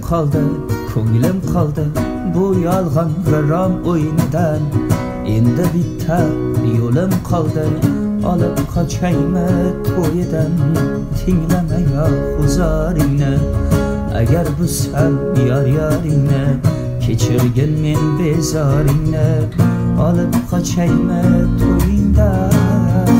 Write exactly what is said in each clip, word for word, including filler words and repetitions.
qoldi, ko'nglim qoldi bu yolg'on g'irrom o'yinidan. Endi bitta yo'lim qoldi, olib qochaymi to'yidan. Tinglamayoq huzoringni, agar buzsam yor yoringni, kechirgin men bezoringni, olib qochaymi to'yingdan.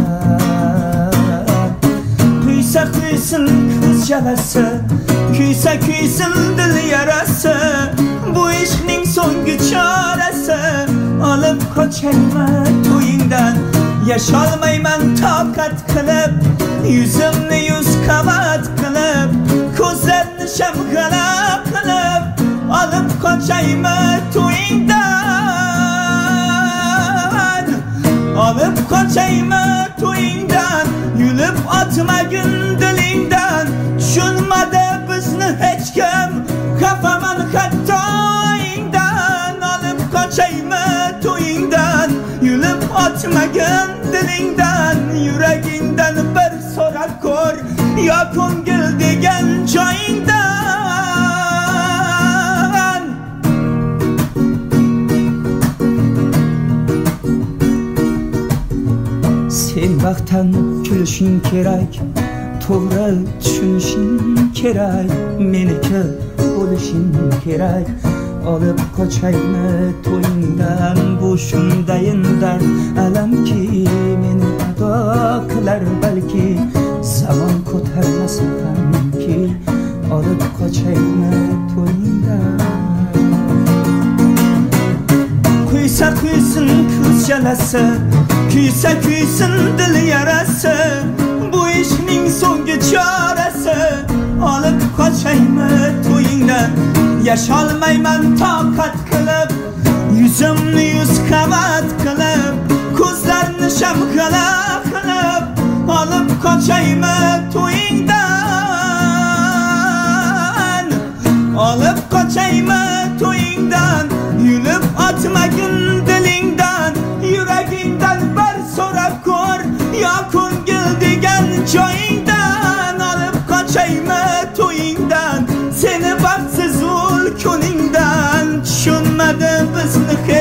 Kuysa kuysin ko'z jalasi, kuysa kuysin dil yarasi, bu ishning so'nggi chorasi, olib qochaymi to'yingdan. Yasholmayman toqat qilib, yuzimni yuz qavat qilib, ko'zlarni shamg'ala qilib, olib qochaymi to'yingdan. Olib qochaymi to'yingdan, yulib otmagin dilingdan. Tushunmadi bizni hech kim, xafaman xatoingdan. Olib qochaymi to'yingdan, yulib otmagin dilingdan. Yuragingdan bir so'rab ko'r, yo ko'ngil degan joyingdan. Sen vaqtdan kulishing kerak, to'g'ri tushunishing kerak, meniki bo'lishing kerak. Olib qochaymi to'yingdan, bu shundayin dard alamki, meni ado qilar balki, zamon ko'tarmasa hamki. Olib qochaymi to'yingdan. Kuysa kuysin ko'z jalasi, kuysa kuysin dil yarasi, bu ishning so'nggi chorasi, olib qochaymi to'yingdan. Yasholmayman toqat qilib, yuzimni yuz qavat qilib, ko'zlarni shamg'ala qilib, olib qochaymi to'yingdan. Olib qochaymi to'yingdan, yulib otmagin dilingdan. Yuragingdan bir so'rab ko'r, yo ko'ngil degan joyingdan. Olib qochaymi to'yingdan, seni baxtsiz ul kuningdan. Tushunmadi bizni